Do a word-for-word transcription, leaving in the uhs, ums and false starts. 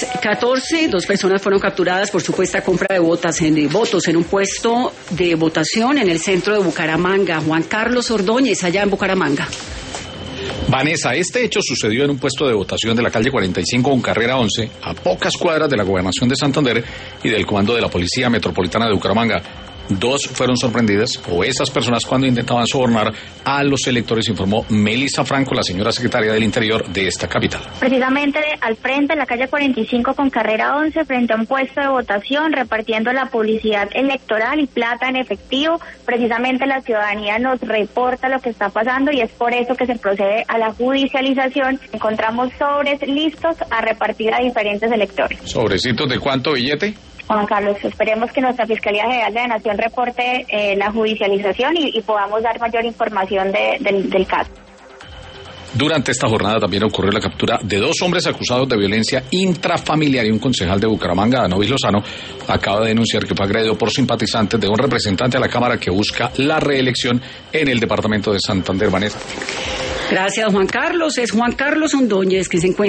catorce, dos personas fueron capturadas por supuesta compra de botas en, de votos en un puesto de votación en el centro de Bucaramanga. Juan Carlos Ordóñez, allá en Bucaramanga. Vanessa, este hecho sucedió en un puesto de votación de la calle cuarenta y cinco con carrera once, a pocas cuadras de la Gobernación de Santander y del comando de la Policía Metropolitana de Bucaramanga. Dos fueron sorprendidas, o esas personas, cuando intentaban sobornar a los electores, informó Melissa Franco, la señora secretaria del Interior de esta capital. Precisamente al frente de la calle cuarenta y cinco con carrera once, frente a un puesto de votación, repartiendo la publicidad electoral y plata en efectivo. Precisamente la ciudadanía nos reporta lo que está pasando y es por eso que se procede a la judicialización. Encontramos sobres listos a repartir a diferentes electores. ¿Sobrecitos de cuánto billete? Juan Carlos, esperemos que nuestra Fiscalía General de la Nación reporte eh, la judicialización y, y podamos dar mayor información de, del, del caso. Durante esta jornada también ocurrió la captura de dos hombres acusados de violencia intrafamiliar y un concejal de Bucaramanga, Danovis Lozano, acaba de denunciar que fue agredido por simpatizantes de un representante a la Cámara que busca la reelección en el departamento de Santander. Vanessa. Gracias, Juan Carlos. Es Juan Carlos Ordóñez, que se encuentra